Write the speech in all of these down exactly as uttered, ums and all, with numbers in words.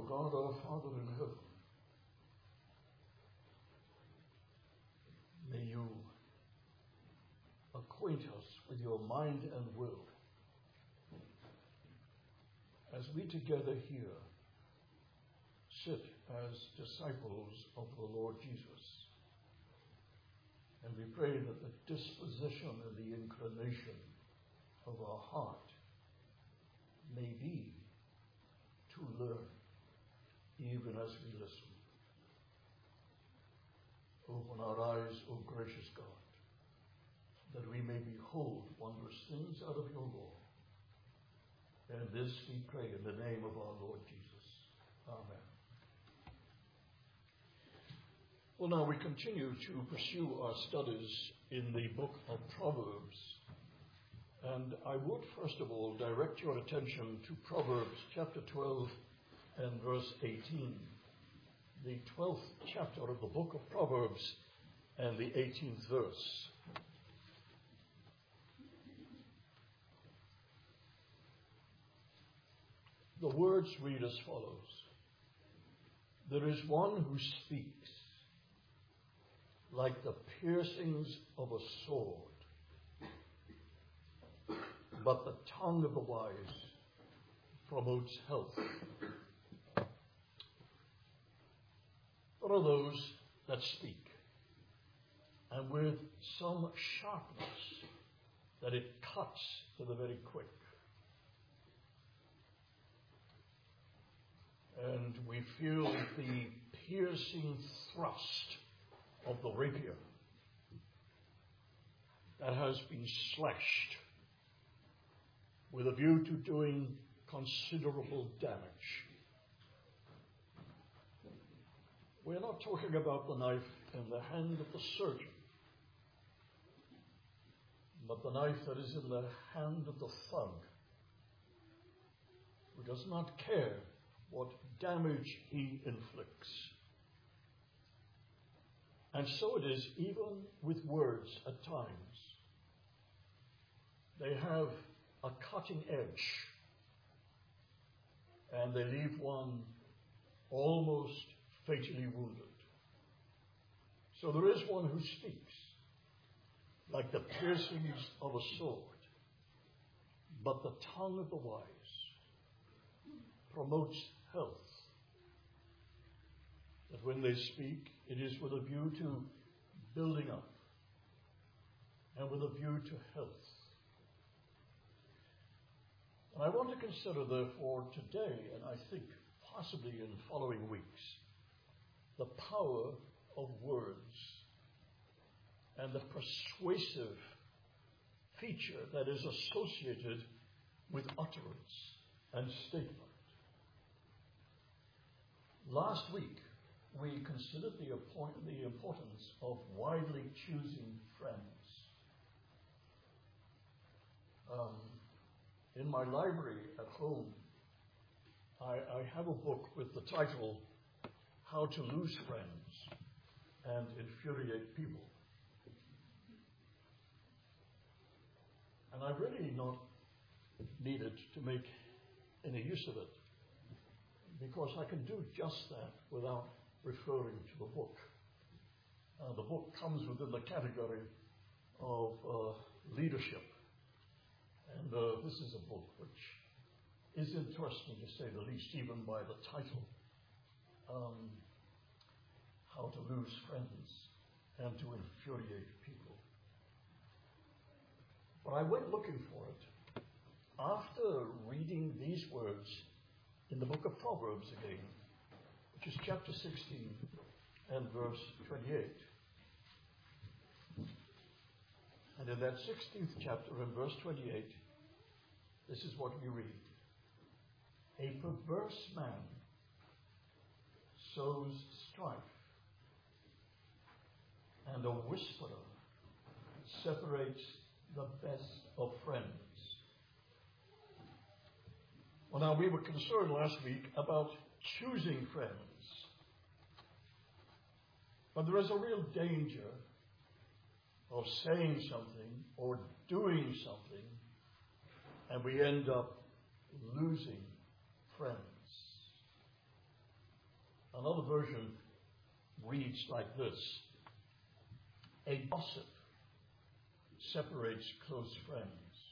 God our Father in heaven, may you acquaint us with your mind and will as we together here sit as disciples of the Lord Jesus. And we pray that the disposition and the inclination of our heart may be to learn even as we listen. Open our eyes, O gracious God, that we may behold wondrous things out of your law. And this we pray in the name of our Lord Jesus. Amen. Well, now we continue to pursue our studies in the book of Proverbs. And I would first of all direct your attention to Proverbs chapter twelve and verse eighteen. The twelfth chapter of the book of Proverbs and the eighteenth verse. The words read as follows. There is one who speaks like the piercings of a sword, but the tongue of the wise promotes health. There are those that speak, and with some sharpness that it cuts to the very quick. And we feel the piercing thrust of the rapier that has been slashed with a view to doing considerable damage. We're not talking about the knife in the hand of the surgeon, but the knife that is in the hand of the thug, who does not care what damage he inflicts. And so it is even with words at times. They have a cutting edge, and they leave one almost fatally wounded. So there is one who speaks like the piercings of a sword, but the tongue of the wise promotes health. That when they speak, it is with a view to building up and with a view to health. And I want to consider, therefore, today, and I think possibly in following weeks, the power of words and the persuasive feature that is associated with utterance and statement. Last week, we considered the, the importance of widely choosing friends. Um, in my library at home, I, I have a book with the title, How to Lose Friends and Infuriate People. And I really not needed to make any use of it, because I can do just that without referring to the book. Uh, the book comes within the category of uh, leadership. And uh, this is a book which is interesting, to say the least, even by the title. Um, How to Lose Friends and to Infuriate People. But I went looking for it after reading these words in the book of Proverbs again, which is chapter sixteen and verse twenty-eight. And in that sixteenth chapter and verse twenty-eight, this is what we read. A perverse man sows strife, and a whisperer separates the best of friends. Well, now, we were concerned last week about choosing friends. But there is a real danger of saying something or doing something, and we end up losing friends. Another version reads like this: a gossip separates close friends.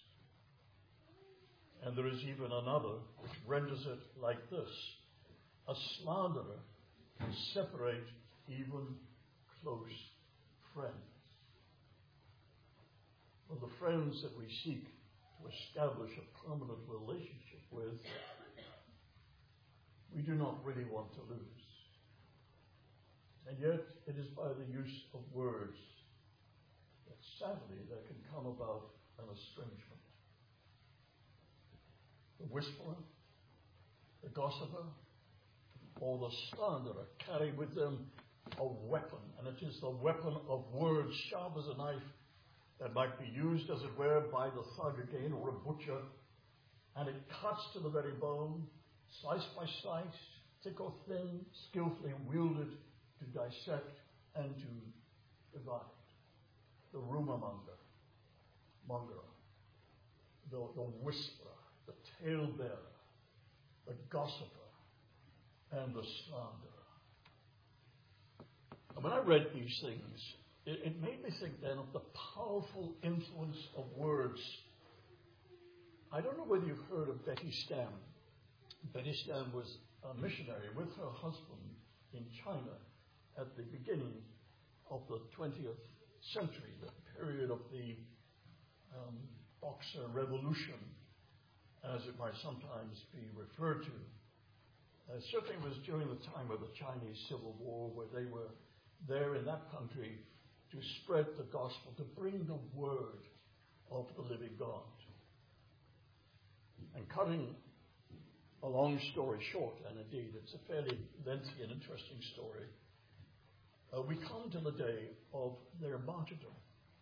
And there is even another which renders it like this: a slanderer can separate even close friends. Well, the friends that we seek to establish a permanent relationship with, we do not really want to lose. And yet, it is by the use of words that sadly there can come about an estrangement. The whisperer, the gossiper, or the slanderer carry with them a weapon, and it is the weapon of words, sharp as a knife, that might be used, as it were, by the thug again, or a butcher, and it cuts to the very bone, slice by slice, thick or thin, skillfully wielded to dissect and to divide. The rumor monger, monger, the, the whisperer, the talebearer, the gossiper, and the slanderer. And when I read these things, it, it made me think then of the powerful influence of words. I don't know whether you've heard of Betty Stam. Betty Stam was a missionary with her husband in China at the beginning of the twentieth century, the period of the um, Boxer Revolution, as it might sometimes be referred to. Uh, certainly it was during the time of the Chinese Civil War, where they were there in that country to spread the gospel, to bring the word of the living God. And cutting a long story short, and indeed it's a fairly lengthy and interesting story, uh, we come to the day of their martyrdom.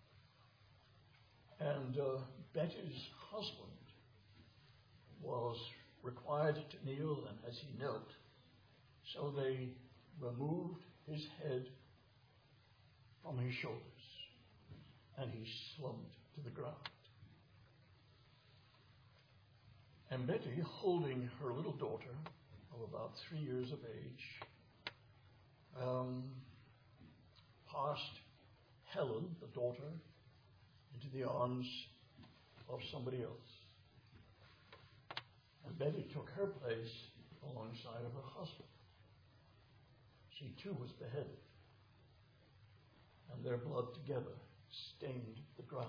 And uh, Betty's husband was required to kneel, and as he knelt, so they removed his head from his shoulders, and he slumped to the ground. And Betty, holding her little daughter of about three years of age, um, passed Helen, the daughter, into the arms of somebody else. And Betty took her place alongside of her husband. She too was beheaded, and their blood together stained the ground.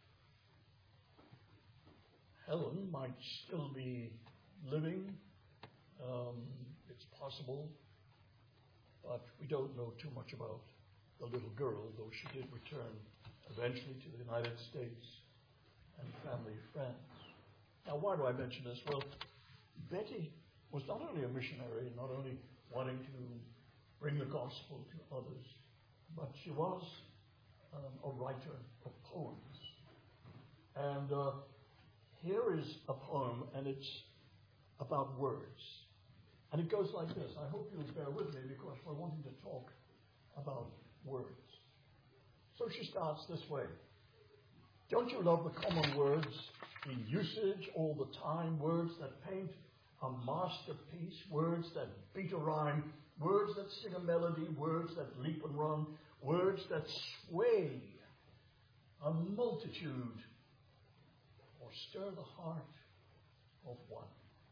Helen might still be living, um, it's possible, but we don't know too much about the little girl, though she did return eventually to the United States and family friends. Now, why do I mention this? Well, Betty was not only a missionary, not only wanting to bring the gospel to others, but she was um, a writer of poems. And uh, here is a poem, and it's about words. And it goes like this. I hope you'll bear with me, because we're wanting to talk about words. So she starts this way. Don't you love the common words in usage all the time? Words that paint a masterpiece, words that beat a rhyme, words that sing a melody, words that leap and run, words that sway a multitude or stir the heart of one.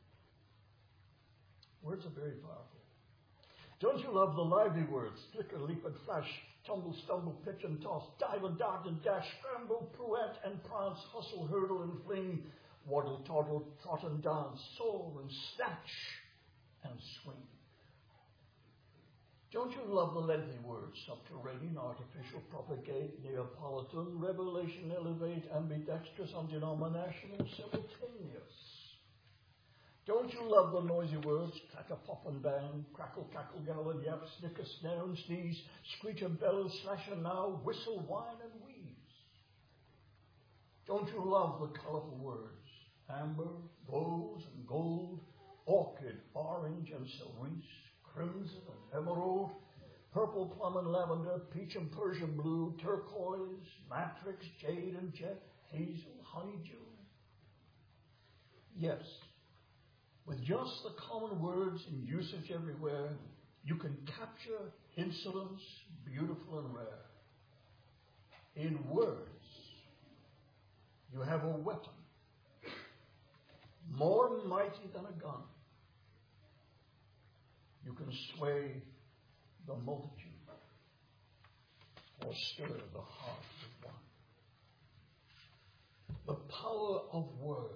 Words are very powerful. Don't you love the lively words? Flicker, leap and flash, tumble, stumble, pitch and toss, dive and dart and dash, scramble, pirouette and prance, hustle, hurdle and fling, waddle, toddle, trot and dance, soar and snatch and swing. Don't you love the lengthy words? Subterranean, artificial, propagate, Neapolitan, revelation, elevate, ambidextrous, undenominational, simultaneous. Don't you love the noisy words? Clacker, pop and bang, crackle, cackle, gallon, yap, snicker, snare and sneeze, screech and bellow, slash and now, whistle, whine and wheeze. Don't you love the colorful words? Amber, rose and gold, orchid, orange and cerise, crimson and emerald, purple, plum and lavender, peach and Persian blue, turquoise, matrix, jade and jet, hazel, honeydew. Yes, with just the common words in usage everywhere, You can capture insolence, beautiful and rare. In words, you have a weapon more mighty than a gun. You can sway the multitude or stir the heart of one. The power of words.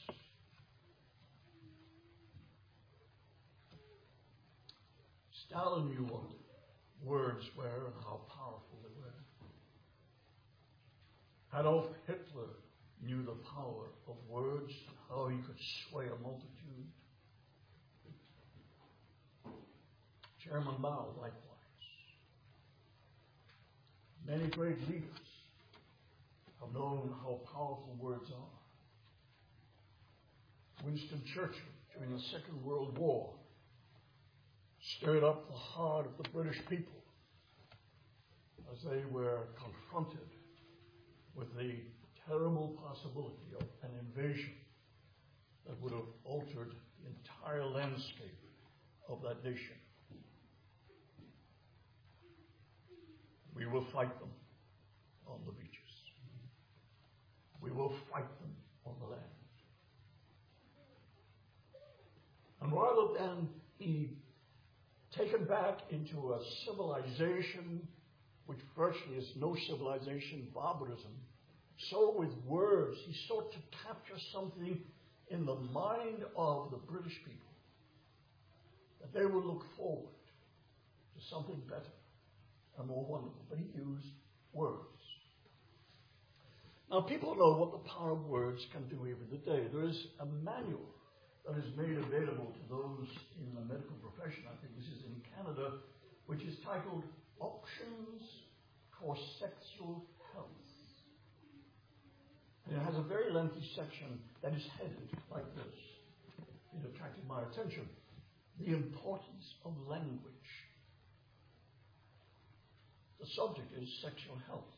Stalin knew what words were and how powerful they were. Adolf Hitler knew the power of words, how he could sway a multitude. Chairman Mao, likewise. Many great leaders have known how powerful words are. Winston Churchill, during the Second World War, stirred up the heart of the British people as they were confronted with the terrible possibility of an invasion that would have altered the entire landscape of that nation. We will fight them on the beaches. We will fight them on the land. And rather than be taken back into a civilization which virtually is no civilization, barbarism, so with words he sought to capture something in the mind of the British people, that they would look forward to something better and more wonderful. But he used words. Now, people know what the power of words can do every day. There is a manual that is made available to those in the medical profession. I think this is in Canada, which is titled Options for Sexual Health. And it has a very lengthy section that is headed like this. It attracted my attention. The importance of language. The subject is sexual health.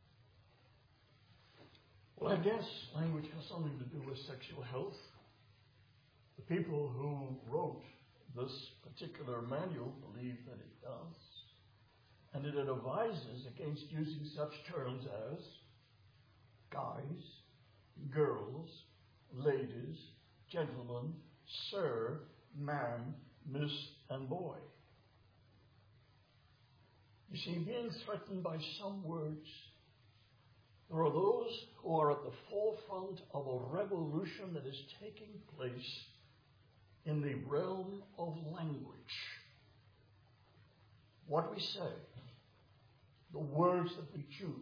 Well, I guess language has something to do with sexual health. The people who wrote this particular manual believe that it does. And it advises against using such terms as guys, girls, ladies, gentlemen, sir, ma'am, miss, and boy. You see, being threatened by some words, there are those who are at the forefront of a revolution that is taking place in the realm of language. What we say, the words that we choose.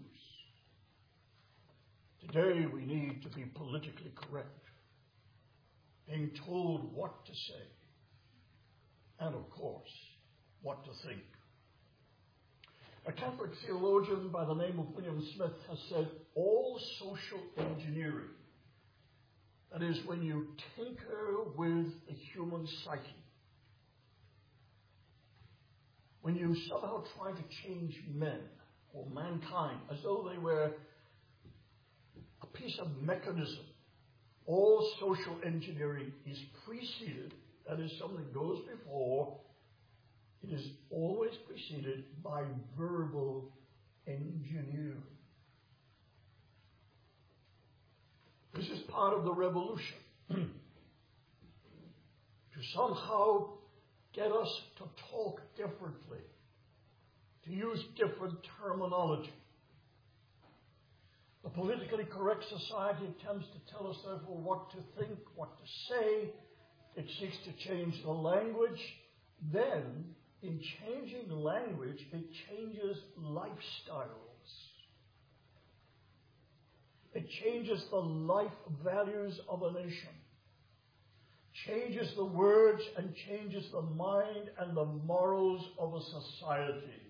Today we need to be politically correct, being told what to say, and of course, what to think. A Catholic theologian by the name of William Smith has said, all social engineering, that is, when you tinker with the human psyche, when you somehow try to change men or mankind as though they were a piece of mechanism, all social engineering is preceded, that is, something goes before. It is always preceded by verbal engineering. This is part of the revolution. To somehow get us to talk differently, to use different terminology. The politically correct society attempts to tell us, therefore, what to think, what to say. It seeks to change the language. Then, in changing language, it changes lifestyles. It changes the life values of a nation. Changes the words and changes the mind and the morals of a society.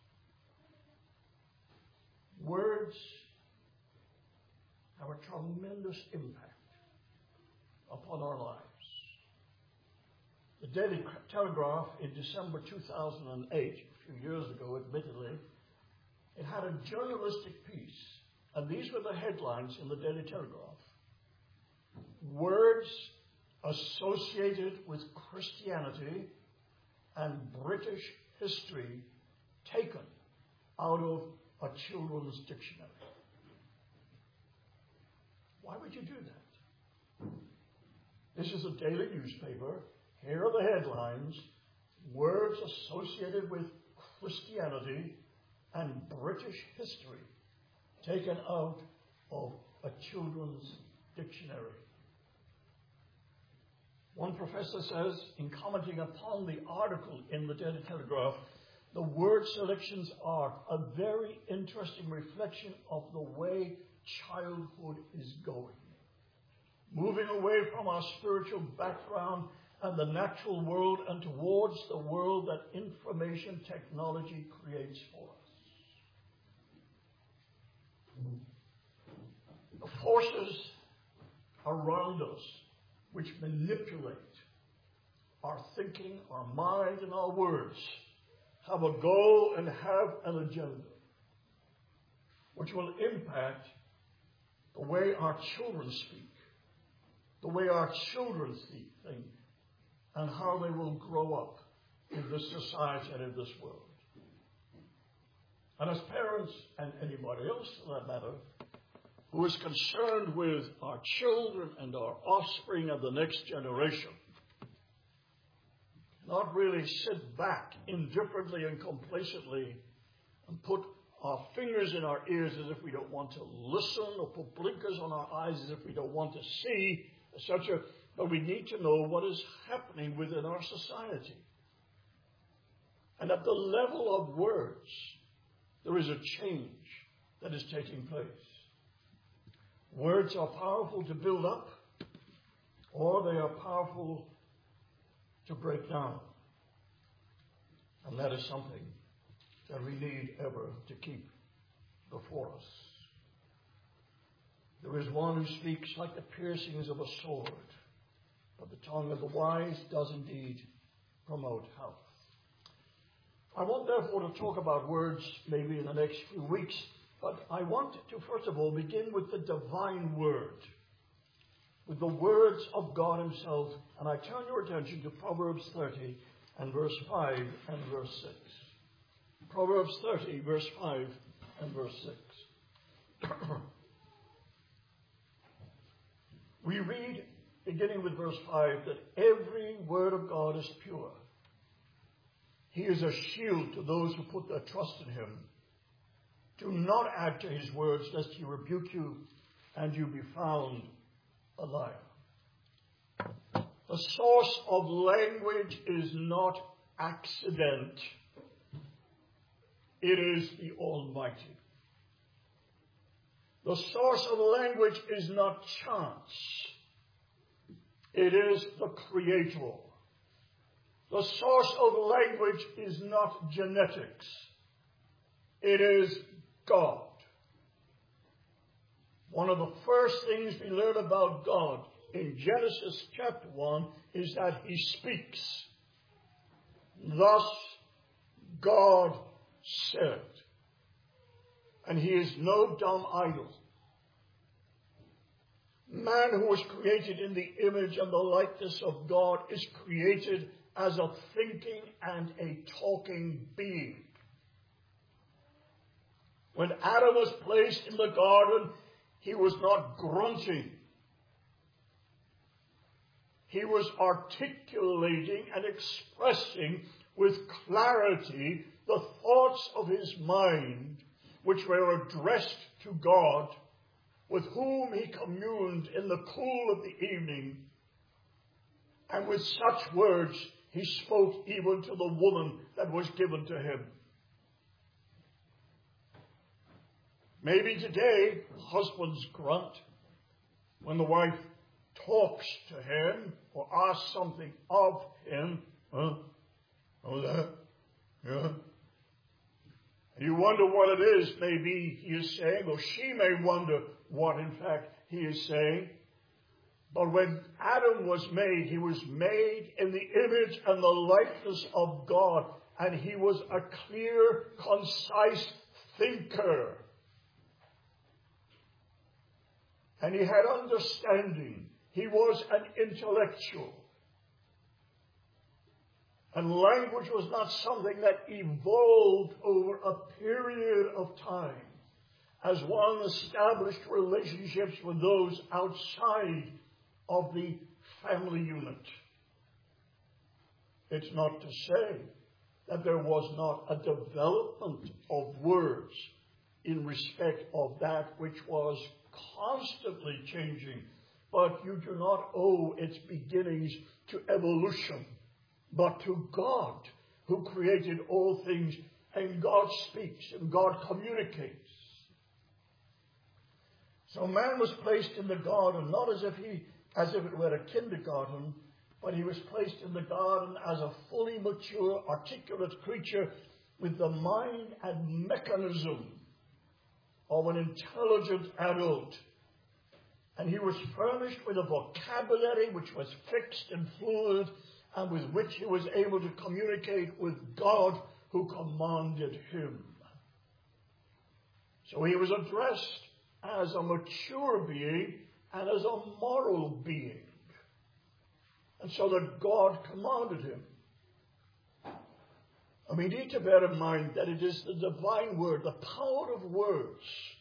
Words have a tremendous impact upon our lives. The Daily Telegraph in December two thousand eight, a few years ago, admittedly, it had a journalistic piece, and these were the headlines in the Daily Telegraph. Words associated with Christianity and British history taken out of a children's dictionary. Why would you do that? This is a daily newspaper. Here are the headlines. Words associated with Christianity and British history taken out of a children's dictionary. One professor says, in commenting upon the article in the Daily Telegraph, the word selections are a very interesting reflection of the way childhood is going. Moving away from our spiritual background and the natural world and towards the world that information technology creates for us. The forces around us which manipulate our thinking, our mind, and our words have a goal and have an agenda which will impact the way our children speak, the way our children think, and how they will grow up in this society and in this world. And as parents, and anybody else for that matter, who is concerned with our children and our offspring and the next generation, not really sit back indifferently and complacently and put our fingers in our ears as if we don't want to listen, or put blinkers on our eyes as if we don't want to see, et cetera. But we need to know what is happening within our society. And at the level of words, there is a change that is taking place. Words are powerful to build up, or they are powerful to break down. And that is something that we need ever to keep before us. There is one who speaks like the piercings of a sword, but the tongue of the wise does indeed promote health. I want therefore to talk about words maybe in the next few weeks, but I want to first of all begin with the divine word, with the words of God himself. And I turn your attention to Proverbs thirty and verse five and verse six. Proverbs thirty, verse five and verse six. We read, beginning with verse five, that every word of God is pure. He is a shield to those who put their trust in him. Do not add to his words, lest he rebuke you and you be found a liar. The source of language is not accident. It is the Almighty. The source of language is not chance. It is the Creator. The source of language is not genetics. It is God. One of the first things we learn about God in Genesis chapter one is that he speaks. Thus God said. And he is no dumb idol. Man who was created in the image and the likeness of God is created as a thinking and a talking being. When Adam was placed in the garden, he was not grunting. He was articulating and expressing with clarity the thoughts of his mind, which were addressed to God, with whom he communed in the cool of the evening. And with such words he spoke even to the woman that was given to him. Maybe today husbands grunt when the wife talks to him or asks something of him. Huh? Oh, that? Yeah. And you wonder what it is maybe he is saying, or she may wonder what in fact he is saying. But when Adam was made, he was made in the image and the likeness of God. And he was a clear, concise thinker. And he had understanding. He was an intellectual. And language was not something that evolved over a period of time as one established relationships with those outside of the family unit. It's not to say that there was not a development of words in respect of that which was constantly changing, but you do not owe its beginnings to evolution, but to God, who created all things, and God speaks and God communicates. So man was placed in the garden, not as if he, as if it were a kindergarten, but he was placed in the garden as a fully mature, articulate creature with the mind and mechanism of an intelligent adult. And he was furnished with a vocabulary which was fixed and fluid, and with which he was able to communicate with God, who commanded him. So he was addressed as a mature being and as a moral being. And so that God commanded him. And we need to bear in mind that it is the divine word, the power of words.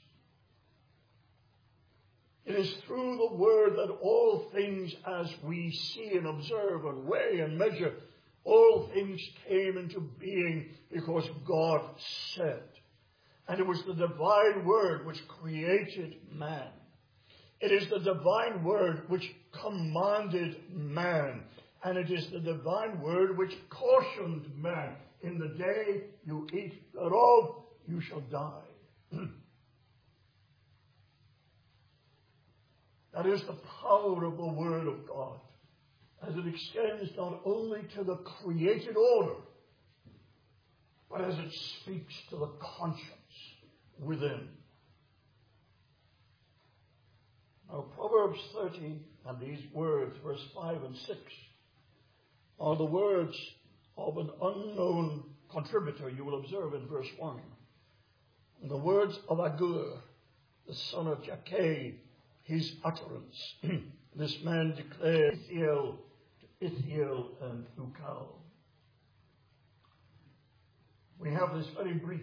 It is through the word that all things, as we see and observe and weigh and measure, all things came into being because God said. And it was the divine word which created man. It is the divine word which commanded man. And it is the divine word which cautioned man. In the day you eat thereof, you shall die. That is the power of the word of God, as it extends not only to the created order, but as it speaks to the conscience within. Now, Proverbs thirty and these words, verse five and six, are the words of an unknown contributor, you will observe in verse one. And the words of Agur, the son of Jakeh, his utterance. This man declared Ithiel to Ithiel and Ukal. We have this very brief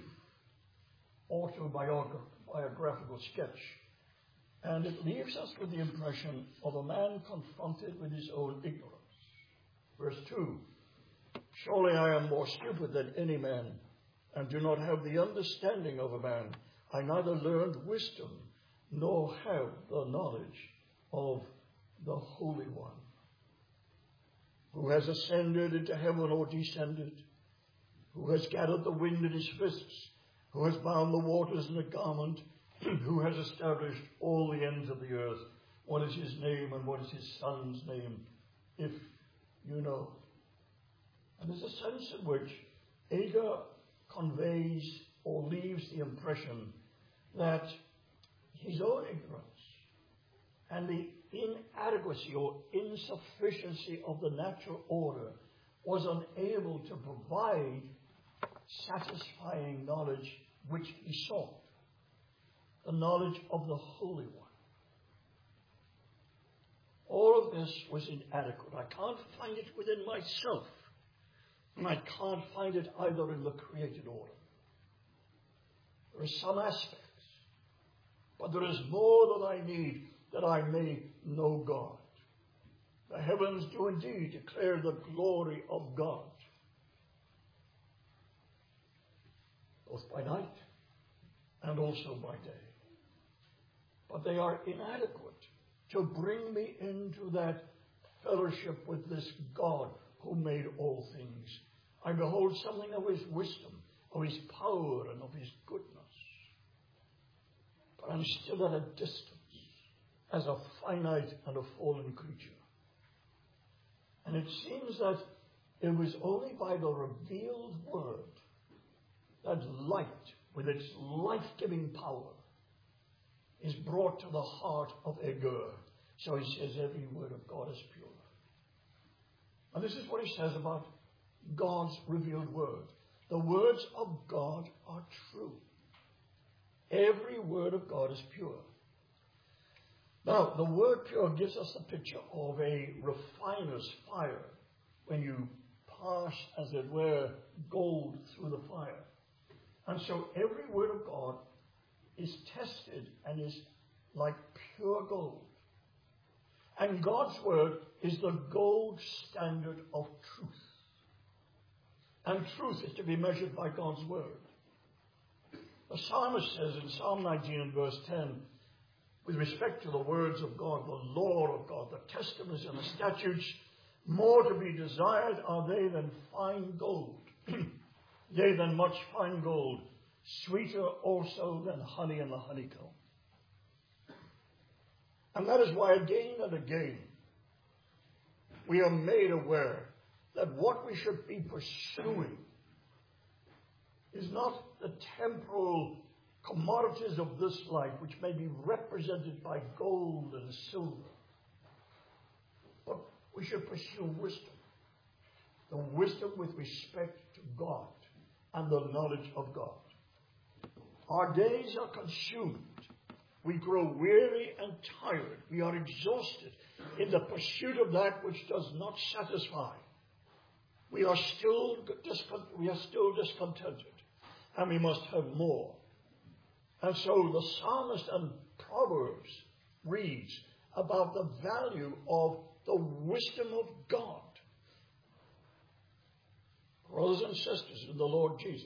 autobiographical sketch, and it leaves us with the impression of a man confronted with his own ignorance. Verse two, surely I am more stupid than any man, and do not have the understanding of a man. I neither learned wisdom, nor have the knowledge of the Holy One. Who has ascended into heaven or descended? Who has gathered the wind in his fists? Who has bound the waters in a garment? Who has established all the ends of the earth? What is his name and what is his son's name, if you know? And there's a sense in which Agur conveys or leaves the impression that his own ignorance and the inadequacy or insufficiency of the natural order was unable to provide satisfying knowledge which he sought, the knowledge of the Holy One. All of this was inadequate. I can't find it within myself, and I can't find it either in the created order. There are some aspects, but there is more that I need that I may know God. The heavens do indeed declare the glory of God, both by night and also by day. But they are inadequate to bring me into that fellowship with this God who made all things. I behold something of his wisdom, of his power, and of his goodness. But I'm still at a distance as a finite and a fallen creature. And it seems that it was only by the revealed word that light, with its life-giving power, is brought to the heart of Agur. So he says every word of God is pure. And this is what he says about God's revealed word. The words of God are true. Every word of God is pure. Now, the word pure gives us a picture of a refiner's fire when you pass, as it were, gold through the fire. And so every word of God is tested and is like pure gold. And God's word is the gold standard of truth. And truth is to be measured by God's word. The psalmist says in Psalm nineteen and verse ten, with respect to the words of God, the law of God, the testaments and the statutes, more to be desired are they than fine gold, yea, than much fine gold, sweeter also than honey in the honeycomb. And that is why again and again we are made aware that what we should be pursuing is not the temporal commodities of this life, which may be represented by gold and silver, but we should pursue wisdom. The wisdom with respect to God and the knowledge of God. Our days are consumed. We grow weary and tired. We are exhausted in the pursuit of that which does not satisfy. We are still discont- we are still discontented, and we must have more. And so the psalmist and Proverbs reads about the value of the wisdom of God. Brothers and sisters in the Lord Jesus,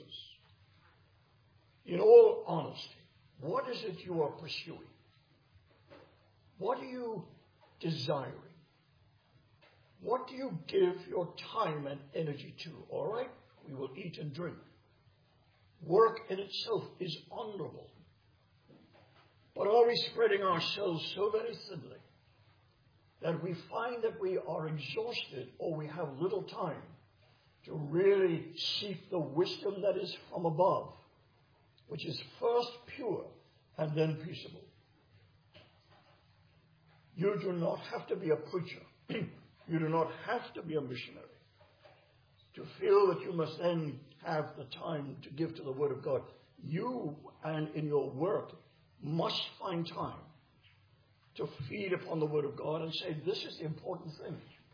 in all honesty, what is it you are pursuing? What are you desiring? What do you give your time and energy to? All right, we will eat and drink. Work in itself is honorable. But are we spreading ourselves so very thinly that we find that we are exhausted or we have little time to really seek the wisdom that is from above, which is first pure and then peaceable? You do not have to be a preacher. You do not have to be a missionary to feel that you must then have the time to give to the Word of God. You, and in your work, must find time to feed upon the Word of God and say, this is the important thing.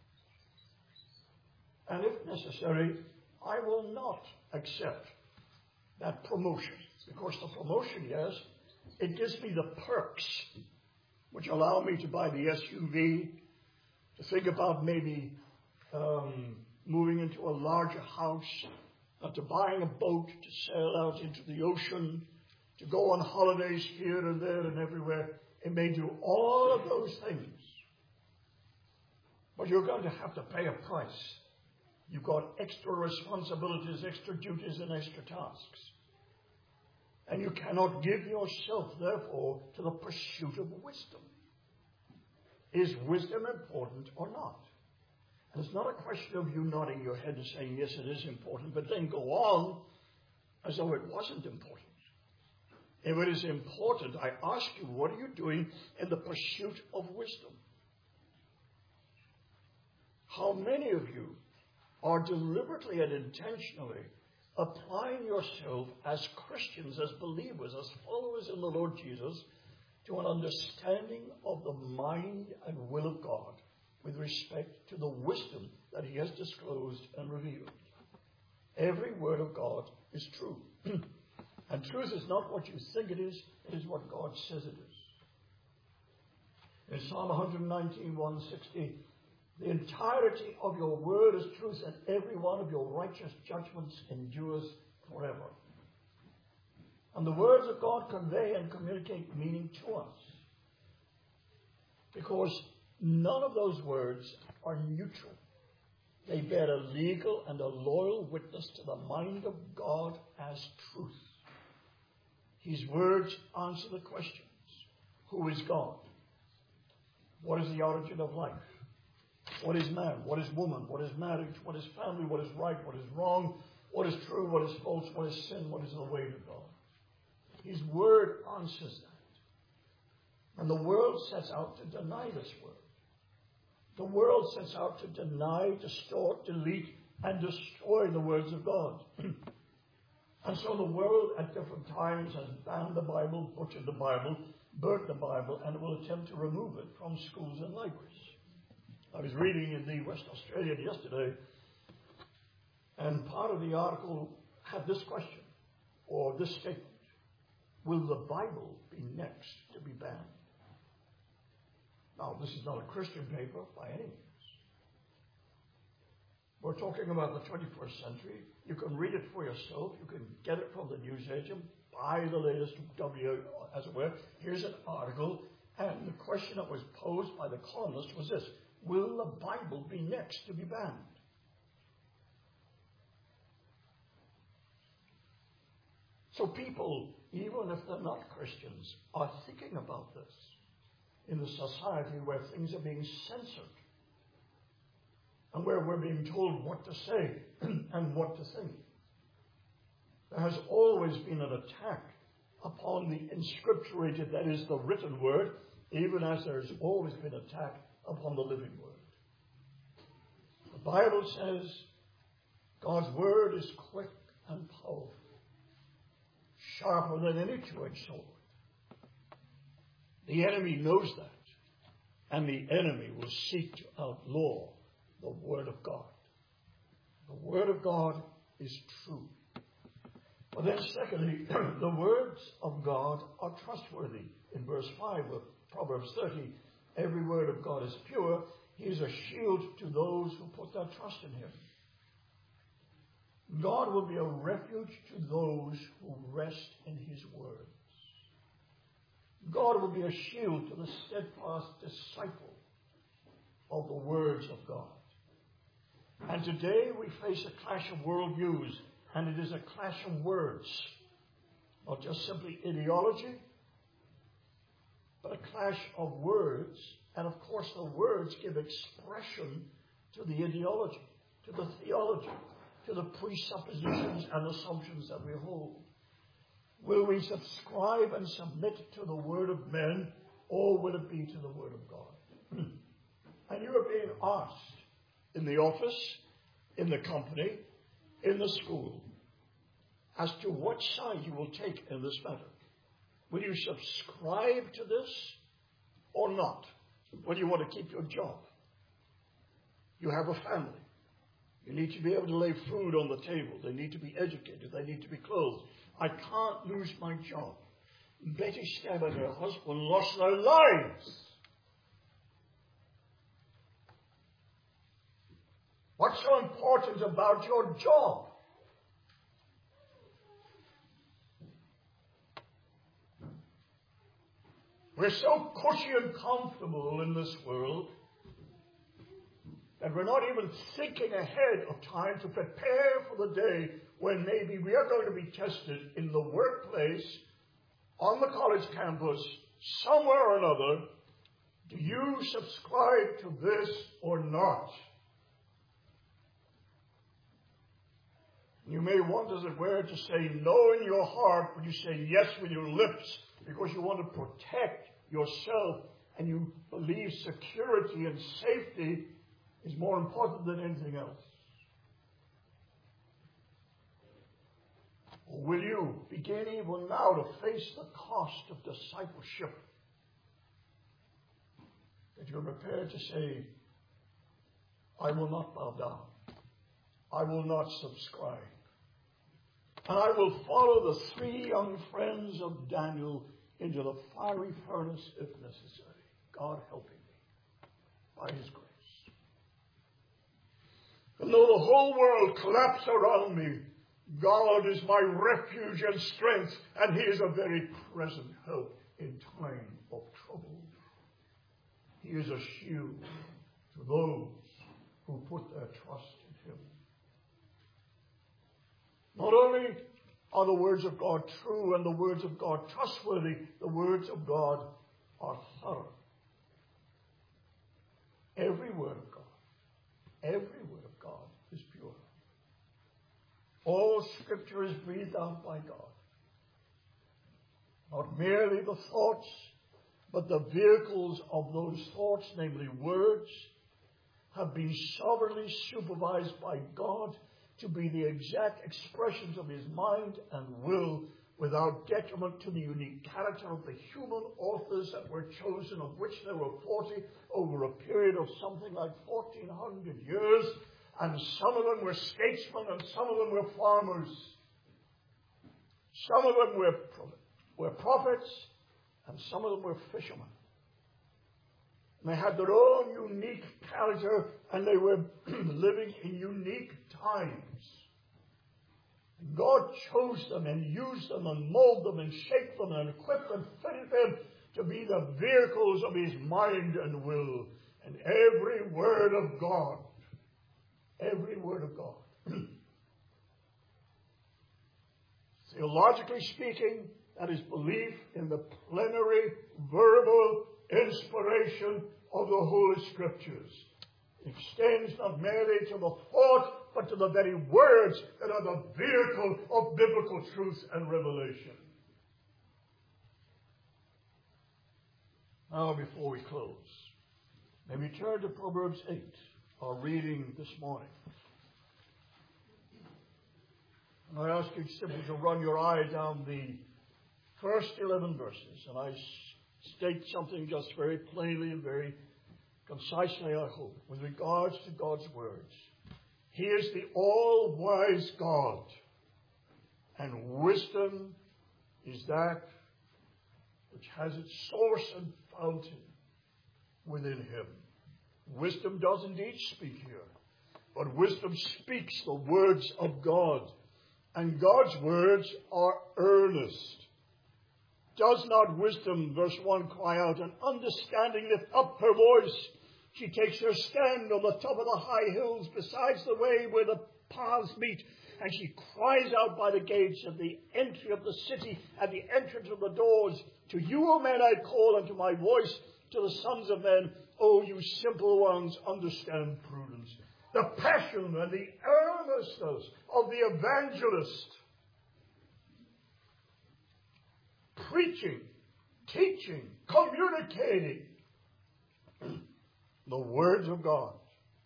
And if necessary, I will not accept that promotion. Because the promotion, yes, it gives me the perks which allow me to buy the S U V, to think about maybe um, moving into a larger house, uh, to buying a boat to sail out into the ocean, to go on holidays here and there and everywhere. It may do all of those things. But you're going to have to pay a price. You've got extra responsibilities, extra duties, and extra tasks. And you cannot give yourself, therefore, to the pursuit of wisdom. Is wisdom important or not? And it's not a question of you nodding your head and saying, yes, it is important, but then go on as though it wasn't important. If it is important, I ask you, what are you doing in the pursuit of wisdom? How many of you are deliberately and intentionally applying yourself as Christians, as believers, as followers in the Lord Jesus, to an understanding of the mind and will of God with respect to the wisdom that He has disclosed and revealed? Every word of God is true. And truth is not what you think it is, it is what God says it is. In Psalm one nineteen, one sixty, the entirety of your word is truth, and every one of your righteous judgments endures forever. And the words of God convey and communicate meaning to us, because none of those words are neutral. They bear a legal and a loyal witness to the mind of God as truth. His words answer the questions. Who is God? What is the origin of life? What is man? What is woman? What is marriage? What is family? What is right? What is wrong? What is true? What is false? What is sin? What is the way to God? His word answers that. And the world sets out to deny this word. The world sets out to deny, distort, delete, and destroy the words of God. And so the world at different times has banned the Bible, butchered the Bible, burnt the Bible, and will attempt to remove it from schools and libraries. I was reading in the West Australian yesterday And part of the article had this question, or this statement: will the Bible be next to be banned? Now, this is not a Christian paper by any means. We're talking about the twenty-first century. You can read it for yourself. You can get it from the newsagent, buy the latest W, as it were. Here's an article, and the question that was posed by the columnist was this: will the Bible be next to be banned? So people, even if they're not Christians, are thinking about this in a society where things are being censored and where we're being told what to say and what to think. There has always been an attack upon the inscripturated, that is, the written word, even as there's always been attack upon the living word. The Bible says God's word is quick and powerful, sharper than any two-edged sword. The enemy knows that, and the enemy will seek to outlaw the Word of God. The Word of God is true. But then secondly, the words of God are trustworthy. In verse five of Proverbs thirty, every word of God is pure. He is a shield to those who put their trust in him. God will be a refuge to those who rest in his words. God will be a shield to the steadfast disciple of the words of God. And today we face a clash of worldviews, and it is a clash of words. Not just simply ideology, but a clash of words. And of course the words give expression to the ideology, to the theology, to the presuppositions and assumptions that we hold. Will we subscribe and submit to the word of men, or will it be to the word of God? And you are being asked in the office, in the company, in the school, as to what side you will take in this matter. Will you subscribe to this or not? Will you want to keep your job? You have a family. You need to be able to lay food on the table. They need to be educated. They need to be clothed. I can't lose my job. Betty Stab and her husband lost their lives. What's so important about your job? We're so cushy and comfortable in this world that we're not even thinking ahead of time to prepare for the day when maybe we are going to be tested in the workplace, on the college campus, somewhere or another. Do you subscribe to this or not? You may want, as it were, to say no in your heart, but you say yes with your lips because you want to protect yourself and you believe security and safety is more important than anything else. Or will you begin even now to face the cost of discipleship? That you're prepared to say, I will not bow down. I will not subscribe. And I will follow the three young friends of Daniel into the fiery furnace if necessary. God helping me by his grace. And though the whole world collapse around me, God is my refuge and strength, and he is a very present help in time of trouble. He is a shield to those who put their trust in him. Not only are the words of God true and the words of God trustworthy, the words of God are thorough. Every word of God, every word of God is pure. All Scripture is breathed out by God. Not merely the thoughts, but the vehicles of those thoughts, namely words, have been sovereignly supervised by God to be the exact expressions of his mind and will, without detriment to the unique character of the human authors that were chosen, of which there were forty over a period of something like fourteen hundred years. And some of them were statesmen, and some of them were farmers. Some of them were, were prophets, and some of them were fishermen. And they had their own unique character, and they were living in unique times. God chose them and used them and molded them and shaped them and equipped and fitted them to be the vehicles of his mind and will. And every word of God, every word of God. Theologically speaking, that is belief in the plenary, verbal inspiration of the Holy Scriptures. It extends not merely to the thought, but to the very words that are the vehicle of biblical truth and revelation. Now, before we close, may we turn to Proverbs eight, our reading this morning. And I ask you simply to run your eye down the first eleven verses, and I state something just very plainly and very concisely, I hope, with regards to God's words. He is the all-wise God, and wisdom is that which has its source and fountain within him. Wisdom does indeed speak here, but wisdom speaks the words of God, and God's words are earnest. Does not wisdom, verse one, cry out, and understanding lift up her voice? She takes her stand on the top of the high hills besides the way where the paths meet, and she cries out by the gates at the entry of the city, at the entrance of the doors. To you, O men, I call, and to my voice, to the sons of men, O you simple ones, understand prudence. The passion and the earnestness of the evangelist, preaching, teaching, communicating the words of God.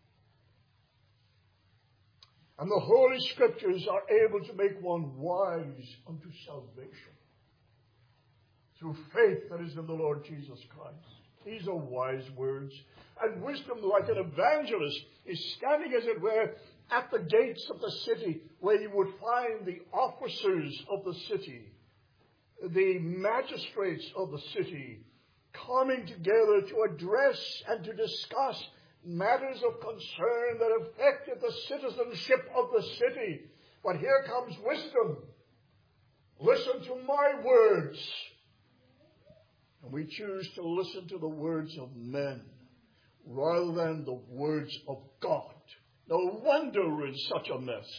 And the Holy Scriptures are able to make one wise unto salvation through faith that is in the Lord Jesus Christ. These are wise words. And wisdom, like an evangelist, is standing, as it were, at the gates of the city, where you would find the officers of the city, the magistrates of the city, coming together to address and to discuss matters of concern that affected the citizenship of the city. But here comes wisdom. Listen to my words. And we choose to listen to the words of men rather than the words of God. No wonder we're in such a mess.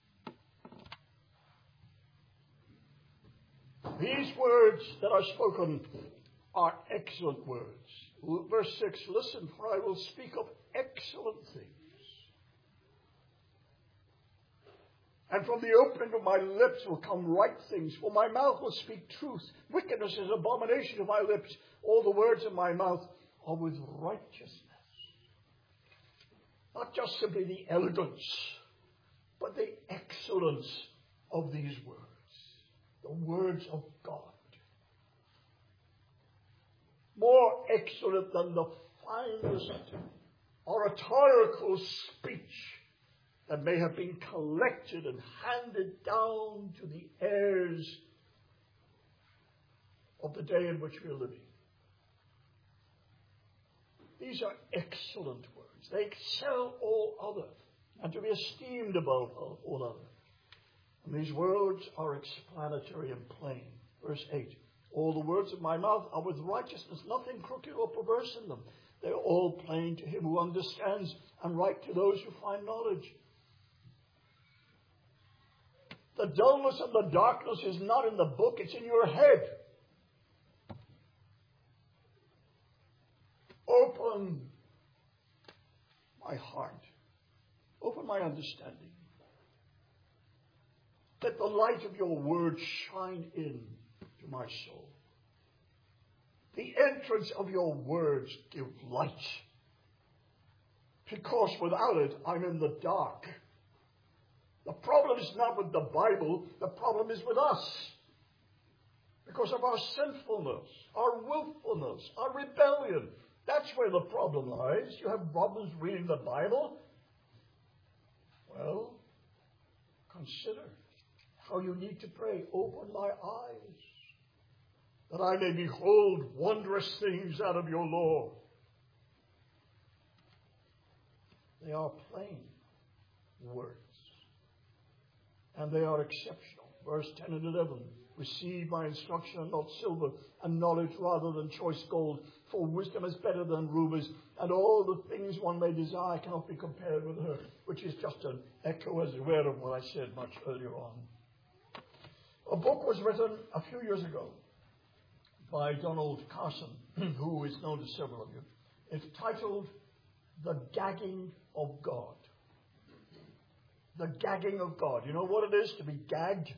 These words that are spoken are excellent words. Verse six, listen, for I will speak of excellent things. And from the opening of my lips will come right things, for my mouth will speak truth. Wickedness is abomination to my lips. All the words of my mouth are with righteousness. Not just simply the elegance, but the excellence of these words. The words of God. More excellent than the finest oratorical speech that may have been collected and handed down to the heirs of the day in which we are living. These are excellent words. They excel all other, and to be esteemed above all other. And these words are explanatory and plain. Verse eight. All the words of my mouth are with righteousness, nothing crooked or perverse in them. They are all plain to him who understands, and right to those who find knowledge. The dullness and the darkness is not in the book, it's in your head. Open my heart. Open my understanding. Let the light of your word shine in to my soul. The entrance of your words give light. Because without it, I'm in the dark. The problem is not with the Bible. The problem is with us. Because of our sinfulness, our willfulness, our rebellion. That's where the problem lies. You have problems reading the Bible. Well, consider how you need to pray. Open my eyes, that I may behold wondrous things out of your law. They are plain words, and they are exceptional. Verse ten and eleven. Receive my instruction, and not silver, and knowledge rather than choice gold. For wisdom is better than rubies, and all the things one may desire cannot be compared with her. Which is just an echo, as it were, of what I said much earlier on. A book was written a few years ago by Donald Carson, who is known to several of you. It's titled The Gagging of God. The Gagging of God. You know what it is to be gagged?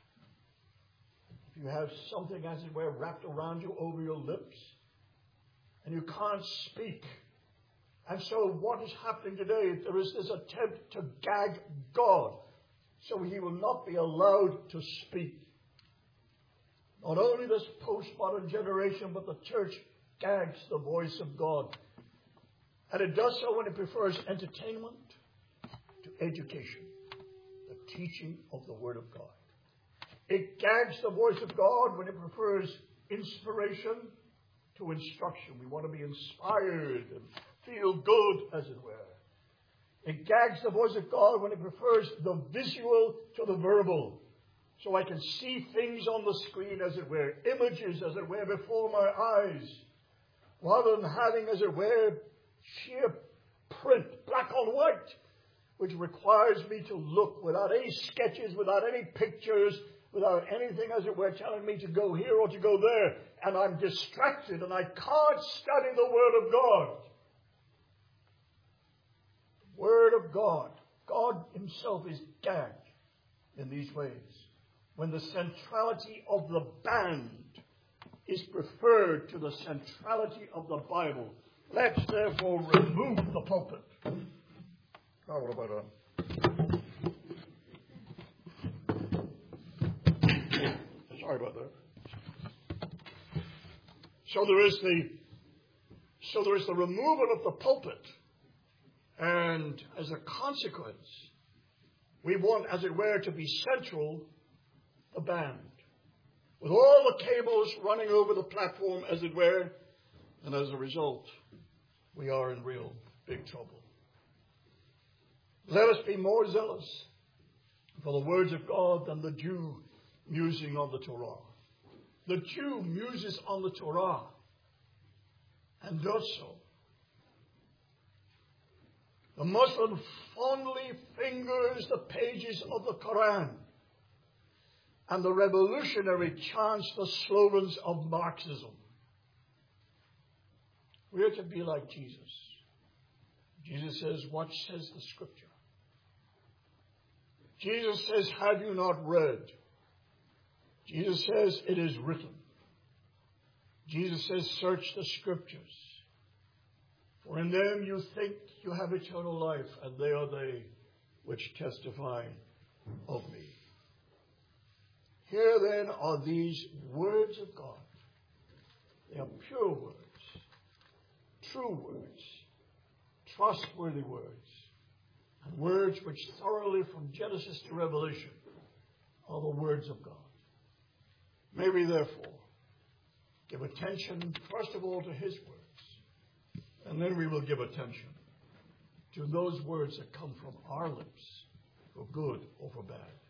If you have something, as it were, wrapped around you over your lips, and you can't speak. And so what is happening today? There is this attempt to gag God, so he will not be allowed to speak. Not only this postmodern generation, but the church gags the voice of God. And it does so when it prefers entertainment to education, the teaching of the Word of God. It gags the voice of God when it prefers inspiration to instruction. We want to be inspired and feel good, as it were. It gags the voice of God when it prefers the visual to the verbal. So I can see things on the screen, as it were, images, as it were, before my eyes, rather than having, as it were, sheer print, black on white, which requires me to look without any sketches, without any pictures, without anything, as it were, telling me to go here or to go there. And I'm distracted and I can't study the Word of God. The Word of God. God himself is gagged in these ways. When the centrality of the band is preferred to the centrality of the Bible, let's therefore remove the pulpit. Oh, what about that? Sorry about that. So there is the so there is the removal of the pulpit, and as a consequence, we want, as it were, to be central the band, with all the cables running over the platform, as it were, and as a result, we are in real big trouble. Let us be more zealous for the words of God than the Jew musing on the Torah. The Jew muses on the Torah and does so. The Muslim fondly fingers the pages of the Quran, and the revolutionary chants the slogans of Marxism. We are to be like Jesus. Jesus says, what says the Scripture? Jesus says, have you not read? Jesus says, it is written. Jesus says, search the Scriptures, for in them you think you have eternal life, and they are they which testify of me. Here then are these words of God. They are pure words, true words, trustworthy words, and words which thoroughly from Genesis to Revelation are the words of God. May we therefore give attention first of all to his words, and then we will give attention to those words that come from our lips, for good or for bad.